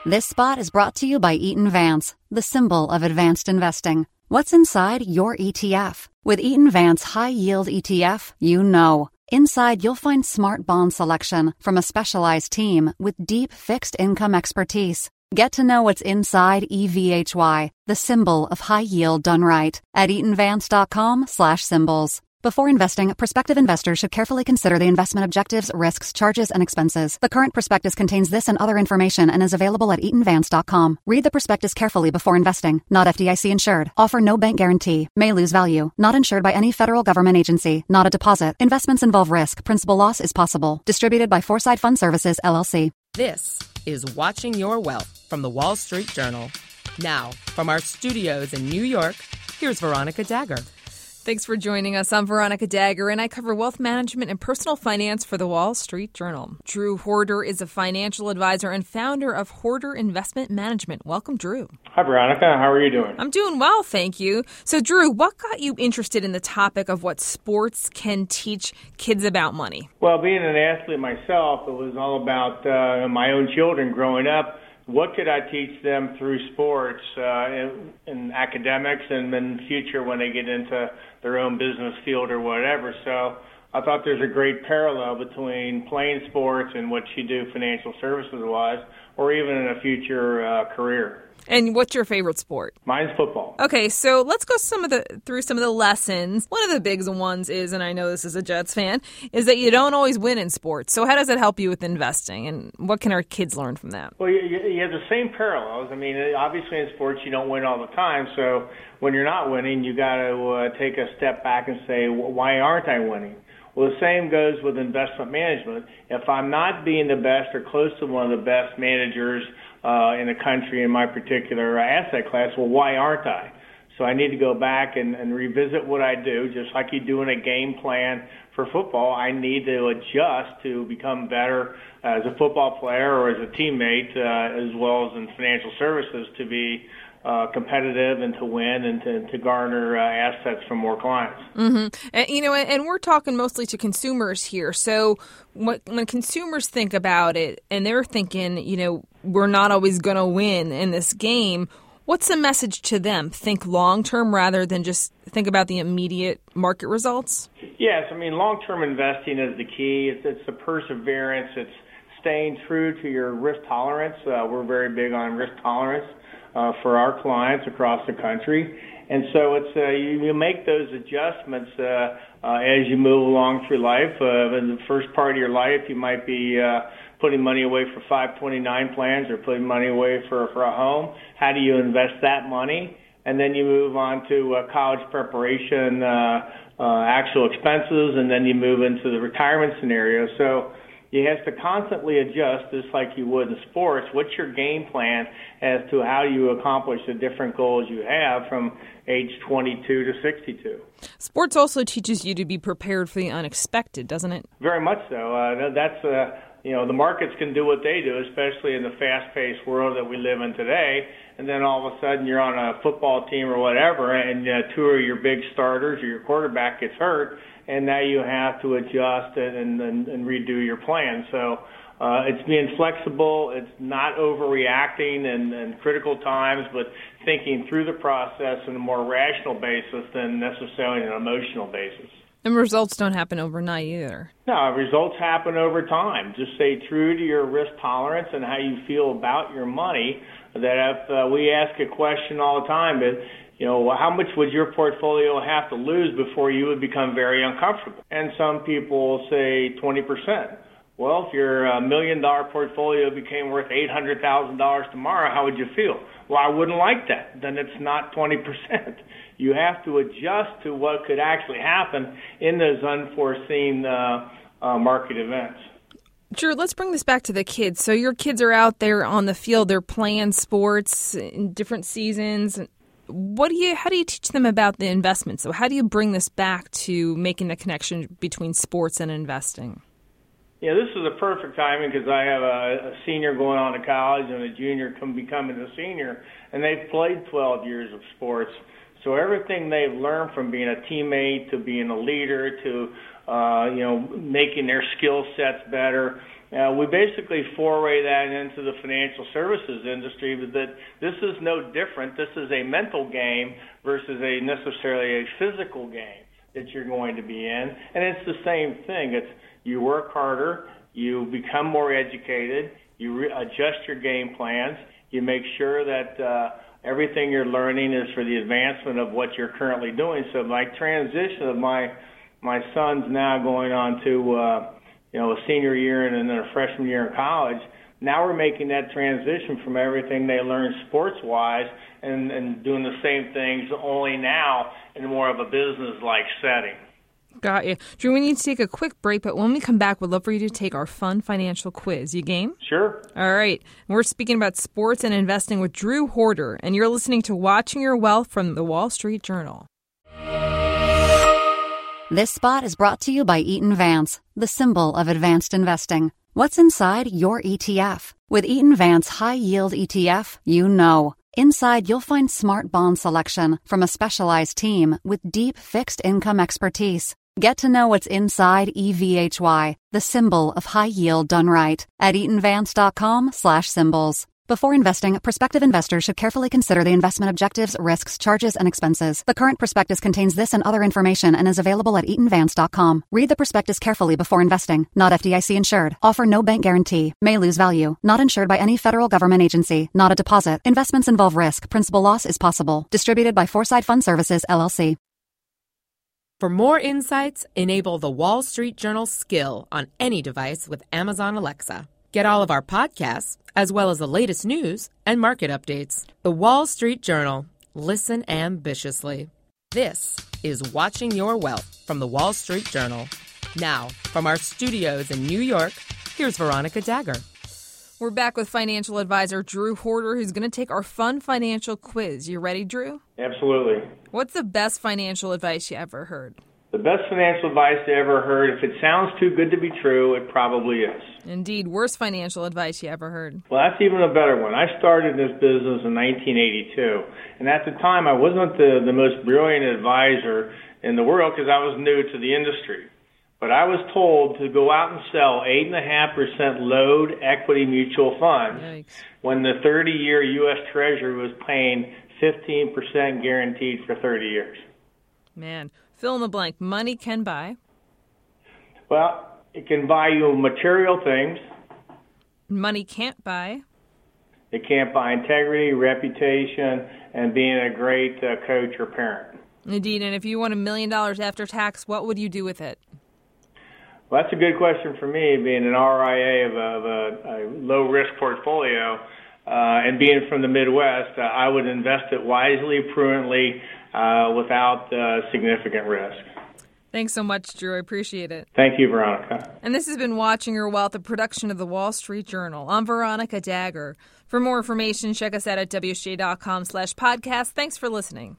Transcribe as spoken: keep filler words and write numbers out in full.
This spot is brought to you by Eaton Vance, the symbol of advanced investing. What's inside your E T F? With Eaton Vance High Yield E T F, you know. Inside, you'll find smart bond selection from a specialized team with deep fixed income expertise. Get to know what's inside E V H Y, the symbol of high yield done right, at eatonvance.com slash symbols. Before investing, prospective investors should carefully consider the investment objectives, risks, charges, and expenses. The current prospectus contains this and other information and is available at eaton vance dot com. Read the prospectus carefully before investing. Not F D I C insured. Offer no bank guarantee. May lose value. Not insured by any federal government agency. Not a deposit. Investments involve risk. Principal loss is possible. Distributed by Foreside Fund Services, L L C. This is Watching Your Wealth from the Wall Street Journal. Now, from our studios in New York, here's Veronica Dagher. Thanks for joining us. I'm Veronica Dagher, and I cover wealth management and personal finance for the Wall Street Journal. Drew Horder is a financial advisor and founder of Horder Investment Management. Welcome, Drew. Hi, Veronica. How are you doing? I'm doing well, thank you. So, Drew, what got you interested in the topic of what sports can teach kids about money? Well, being an athlete myself, it was all about uh, my own children growing up. What could I teach them through sports uh, in, in academics and in the future when they get into their own business field or whatever? So I thought there's a great parallel between playing sports and what you do financial services-wise, or even in a future uh, career. And what's your favorite sport? Mine's football. Okay, so let's go some of the through some of the lessons. One of the big ones is, and I know this is a Jets fan, is that you don't always win in sports. So how does that help you with investing, and what can our kids learn from that? Well, you, you have the same parallels. I mean, obviously in sports you don't win all the time, so when you're not winning, you got to uh, take a step back and say, why aren't I winning? Well, the same goes with investment management. If I'm not being the best or close to one of the best managers uh, in the country in my particular asset class, well, why aren't I? So I need to go back and, and revisit what I do, just like you do in a game plan for football. I need to adjust to become better as a football player or as a teammate, uh, as well as in financial services, to be Uh, competitive and to win and to, to garner uh, assets from more clients. Mm-hmm. And, you know, and we're talking mostly to consumers here. So what, when consumers think about it and they're thinking, you know, we're not always going to win in this game, what's the message to them? Think long-term rather than just think about the immediate market results? Yes. I mean, long-term investing is the key. It's, it's the perseverance. It's staying true to your risk tolerance. Uh, we're very big on risk tolerance Uh, for our clients across the country. And so it's uh, you, you make those adjustments uh, uh, as you move along through life. Uh, in the first part of your life, you might be uh, putting money away for five twenty-nine plans or putting money away for, for a home. How do you invest that money? And then you move on to uh, college preparation, uh, uh, actual expenses, and then you move into the retirement scenario. So you have to constantly adjust, just like you would in sports. What's your game plan as to how you accomplish the different goals you have from age twenty-two to sixty-two? Sports also teaches you to be prepared for the unexpected, doesn't it? Very much so. Uh, that's, uh, you know, the markets can do what they do, especially in the fast-paced world that we live in today. And then all of a sudden you're on a football team or whatever, and uh, two of your big starters or your quarterback gets hurt, and now you have to adjust and, and, and redo your plan. So uh, it's being flexible. It's not overreacting in, in critical times, but thinking through the process on a more rational basis than necessarily an emotional basis. And results don't happen overnight either. No, results happen over time. Just stay true to your risk tolerance and how you feel about your money. That if uh, we ask a question all the time, but you know, how much would your portfolio have to lose before you would become very uncomfortable? And some people say twenty percent. Well, if your uh, million-dollar portfolio became worth eight hundred thousand dollars tomorrow, how would you feel? Well, I wouldn't like that. Then it's not twenty percent. You have to adjust to what could actually happen in those unforeseen uh, uh, market events. Drew, let's bring this back to the kids. So your kids are out there on the field. They're playing sports in different seasons. What do you? How do you teach them about the investment? So how do you bring this back to making the connection between sports and investing? Yeah, this is a perfect timing because I have a, a senior going on to college and a junior come becoming a senior, and they've played twelve years of sports. So everything they've learned from being a teammate to being a leader to uh, you know making their skill sets better, Uh, we basically foray that into the financial services industry, but that this is no different. This is a mental game versus a necessarily a physical game that you're going to be in. And it's the same thing. It's you work harder, you become more educated, you re- adjust your game plans, you make sure that uh, everything you're learning is for the advancement of what you're currently doing. So my transition of my my son's now going on to uh, you know a senior year and then a freshman year in college. Now we're making that transition from everything they learn sports-wise and, and doing the same things, only now in more of a business-like setting. Got you. Drew, we need to take a quick break, but when we come back, we'd love for you to take our fun financial quiz. You game? Sure. All right. We're speaking about sports and investing with Drew Horder, and you're listening to Watching Your Wealth from the Wall Street Journal. This spot is brought to you by Eaton Vance, the symbol of advanced investing. What's inside your E T F? With Eaton Vance High Yield E T F, you know. Inside, you'll find smart bond selection from a specialized team with deep fixed income expertise. Get to know what's inside E V H Y, the symbol of high yield done right, at eatonvance.com slash symbols. Before investing, prospective investors should carefully consider the investment objectives, risks, charges, and expenses. The current prospectus contains this and other information and is available at eaton vance dot com. Read the prospectus carefully before investing. Not F D I C insured. Offer no bank guarantee. May lose value. Not insured by any federal government agency. Not a deposit. Investments involve risk. Principal loss is possible. Distributed by Foresight Fund Services, L L C. For more insights, enable the Wall Street Journal skill on any device with Amazon Alexa. Get all of our podcasts, as well as the latest news and market updates. The Wall Street Journal. Listen ambitiously. This is Watching Your Wealth from the Wall Street Journal. Now, from our studios in New York, here's Veronica Dagger. We're back with financial advisor Drew Horder, who's going to take our fun financial quiz. You ready, Drew? Absolutely. What's the best financial advice you ever heard? The best financial advice I ever heard, if it sounds too good to be true, it probably is. Indeed. Worst financial advice you ever heard? Well, that's even a better one. I started this business in nineteen eighty-two, and at the time I wasn't the, the most brilliant advisor in the world because I was new to the industry. But I was told to go out and sell eight point five percent load equity mutual funds. Yikes. When the thirty-year U S Treasury was paying fifteen percent guaranteed for thirty years. Man, fill in the blank. Money can buy? Well, it can buy you material things. Money can't buy? It can't buy integrity, reputation, and being a great uh, coach or parent. Indeed, and if you won a million dollars after tax, what would you do with it? Well, that's a good question for me, being an R I A of a, of a, a low-risk portfolio uh, and being from the Midwest. Uh, I would invest it wisely, prudently, uh, without uh, significant risk. Thanks so much, Drew. I appreciate it. Thank you, Veronica. And this has been Watching Your Wealth, a production of the Wall Street Journal. I'm Veronica Dagger. For more information, check us out at W S J dot com slash podcast. Thanks for listening.